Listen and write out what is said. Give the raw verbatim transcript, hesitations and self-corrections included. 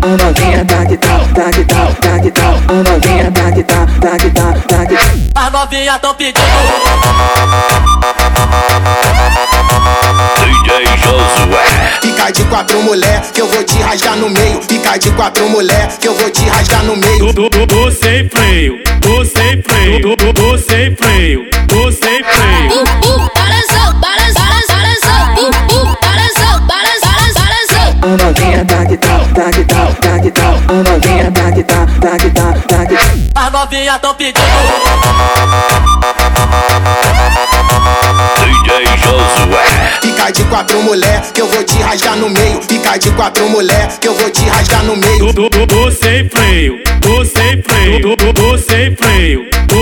ô novinha, tá que tá, tá que tá, tá que tá, ô novinha, tá que tá, tá que tá, tá que tá. As novinhas tão pedindo. D J Josué. Fica de quatro mulher que eu vou te rasgar no meio. Fica de quatro mulher que eu vou te rasgar no meio. Tô, tô, tô sem freio, tô sem freio, tô, tô, tô sem freio, tô sem freio. Uh, uh, balançou, balançou, balançou, uh, uh, balançou, balançou, balançou. Ô novinha, tá que tá, tá que tá, tá que tá, ô novinha, tá que tá, tá que tá, tá que tá. As novinhas tão pedindo. D J Josué. Fica de quatro mulher que eu vou te rasgar no meio. Fica de quatro mulher que eu vou te rasgar no meio. Tô, tô, tô, tô sem freio, tô sem freio, tô, tô, tô sem freio,